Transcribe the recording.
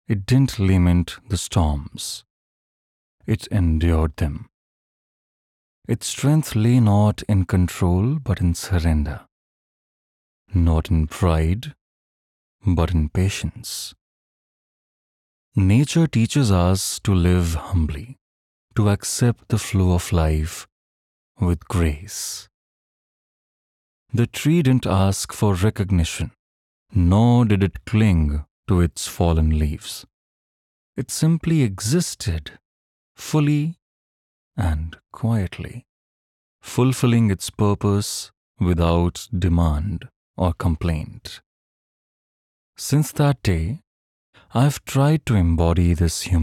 It didn't lament the storms. It endured them. Its strength lay not in control, but in surrender. Not in pride, but in patience. Nature teaches us to live humbly, to accept the flow of life with grace. The tree didn't ask for recognition, nor did it cling to its fallen leaves. It simply existed, fully and quietly, fulfilling its purpose without demand or complaint. Since that day, I've tried to embody this